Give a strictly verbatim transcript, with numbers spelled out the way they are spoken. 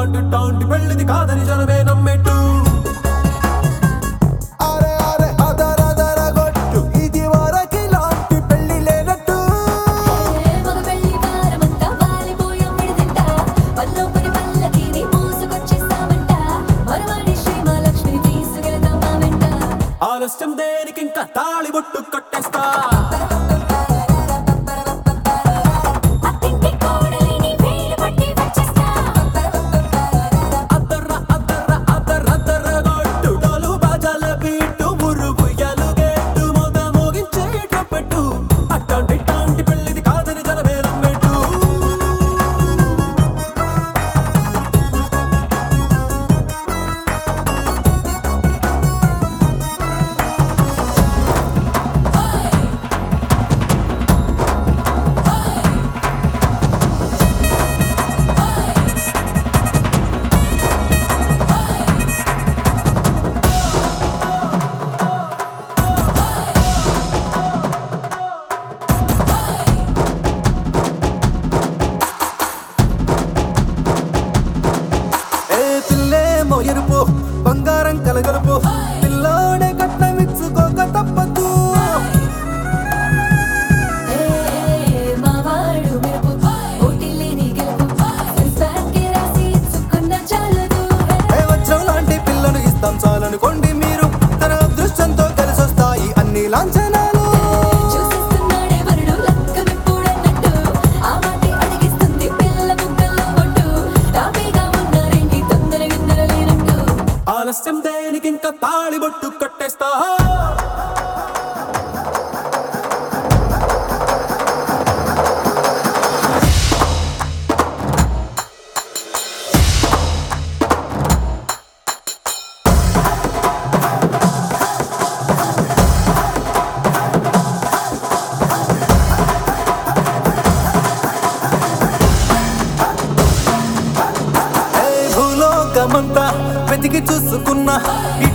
అట్టాంటి టాంటి పెళ్ళిది కాదని జనమే నమ్మెట్టు అరే అరే అదర అదర గొట్టు ఇది వరకి లాంటి పెళ్లి లేనట్టు మగ పెళ్లి వారమంతా వాలిపోయాం విడిదింట పల్లోపని పల్లకిని మోసుకొచ్చేస్తామంట మరవాడి శ్రీమహాలక్ష్మిని తీసుకెళ్దాం మా వెంట ఆలస్యం దేనికి ఇంకా తాళి బొట్టు కట్టేస్తా అత్తింటి కోడలిని వేలు పట్టి వచ్చేస్తా అద్దర్ర అద్దర్ర అద్దర్ర అద్దర్ర గొట్టు డోలు బాజాల బీటు మురుగు ఎలుగెట్టు మొద మోగించేటప్పుడు అట్టాంటి టాంటి పెళ్ళిది కాదని జనమే నమ్మెట్టు ఏ పిల్లేమో ఎరుపు బంగారం కలగలుపు పిల్లోడే కట్నం ఇచ్చుకోక తప్పదు ఏ మావాడు మెరుపు ఓటిల్లేని గెలుపు సెన్సార్కి రాసి ఇచ్చుకున్న చాలదు ఏ వజ్రం లాంటి పిల్లను ఇస్తాం చాలనుకోండి మీరు తన అదృష్టంతో కలిసొస్తాయి అన్ని లాంఛనాలు చూసేస్తున్నాడే వరుడు లక్కమెప్పుడన్నట్టు ఆ మాటే అడిగిస్తుంది పిల్ల ముగ్గల్లో ఒట్టు టాపీగా ఉన్నారేంటి తొందర గిందర లేనట్టు ఆలస్యం దేనికి ఇంకా తాళి బొట్టు కట్టేస్తా ఏ భూలోకమంతా వెతికి చూసుకున్నా